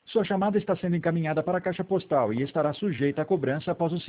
Sua chamada está sendo encaminhada para a caixa postal e estará sujeita a cobrança após o